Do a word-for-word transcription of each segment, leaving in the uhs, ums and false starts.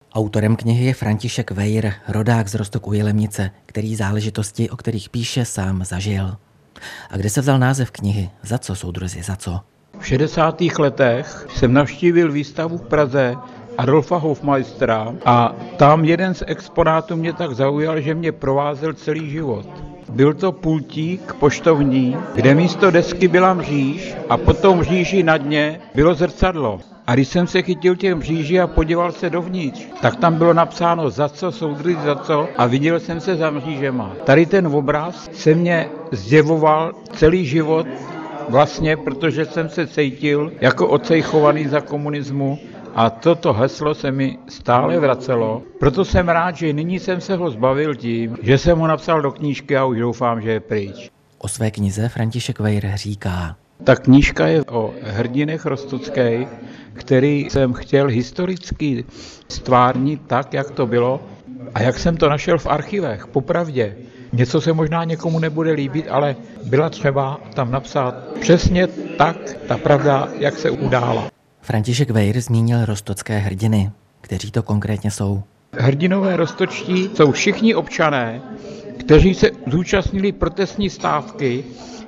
Autorem knihy je František Weir, rodák z Roztoku u Jilemnice, který záležitosti, o kterých píše, sám zažil. A kde se vzal název knihy? Za co, soudruzi, za co? V šedesátých letech jsem navštívil výstavu v Praze Adolfa Hofmeistera a tam jeden z exponátů mě tak zaujal, že mě provázel celý život. Byl to pultík poštovní, kde místo desky byla mříž a potom mříži na dně bylo zrcadlo. A když jsem se chytil těch mříží a podíval se dovnitř, tak tam bylo napsáno za co, soudruzi, za co, a viděl jsem se za mřížema. Tady ten obraz se mě zjevoval celý život vlastně, protože jsem se cítil jako ocejchovaný za komunismu a toto heslo se mi stále vracelo. Proto jsem rád, že nyní jsem se ho zbavil tím, že jsem ho napsal do knížky a už doufám, že je pryč. O své knize František Weir říká: Ta knížka je o hrdinech roztockých, který jsem chtěl historicky stvárnit tak, jak to bylo a jak jsem to našel v archivech, popravdě. Něco se možná někomu nebude líbit, ale byla třeba tam napsat přesně tak, ta pravda, jak se udála. František Weir zmínil roztocké hrdiny. Kteří to konkrétně jsou? Hrdinové roztočtí jsou všichni občané, kteří se zúčastnili protestní stávky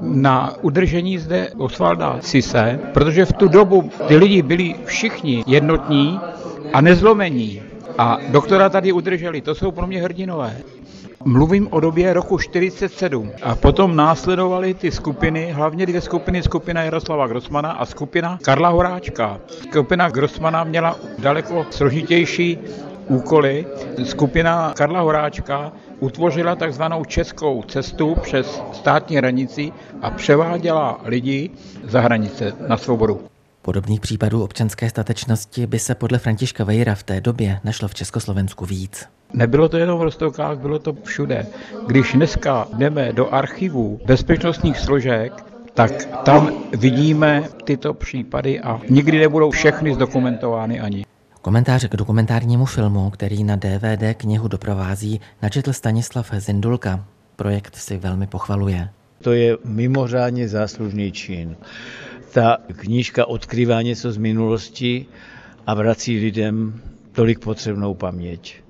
na udržení zde Osvalda Sise, protože v tu dobu ty lidi byli všichni jednotní a nezlomení. A doktora tady udrželi, to jsou pro mě hrdinové. Mluvím o době roku čtyřicet sedm a potom následovaly ty skupiny, hlavně dvě skupiny, skupina Jaroslava Grossmana a skupina Karla Horáčka. Skupina Grossmana měla daleko složitější úkoly. Skupina Karla Horáčka utvořila takzvanou českou cestu přes státní hranici a převáděla lidi za hranice na svobodu. Podobných případů občanské statečnosti by se podle Františka Weira v té době našlo v Československu víc. Nebylo to jenom v Roztokách, bylo to všude. Když dneska jdeme do archivů bezpečnostních složek, tak tam vidíme tyto případy a nikdy nebudou všechny zdokumentovány ani. Komentář k dokumentárnímu filmu, který na D V D knihu doprovází, načetl Stanislav Zindulka. Projekt si velmi pochvaluje. To je mimořádně záslužný čin. Ta knížka odkrývá něco z minulosti a vrací lidem tolik potřebnou paměť.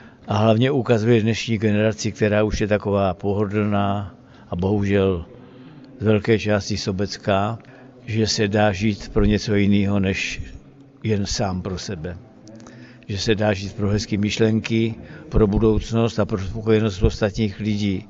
A hlavně ukazuje dnešní generaci, která už je taková pohodlná a bohužel z velké části sobecká, že se dá žít pro něco jiného, než jen sám pro sebe. Že se dá žít pro hezké myšlenky, pro budoucnost a pro spokojenost ostatních lidí.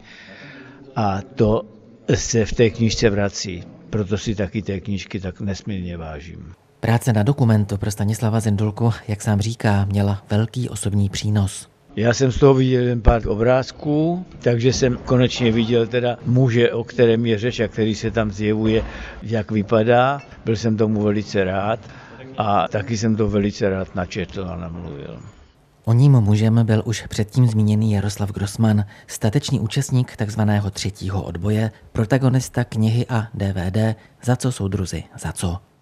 A to se v té knížce vrací. Proto si taky té knížky tak nesmírně vážím. Práce na dokumentu pro Stanislava Zindulku, jak sám říká, měla velký osobní přínos. Já jsem z toho viděl jen pár obrázků, takže jsem konečně viděl teda muže, o kterém je řeč a který se tam zjevuje, jak vypadá. Byl jsem tomu velice rád a taky jsem to velice rád načetl a namluvil. O ním mužem byl už předtím zmíněný Jaroslav Grossman, statečný účastník takzvaného třetího odboje, protagonista knihy a D V D Za co, soudruzi, za co.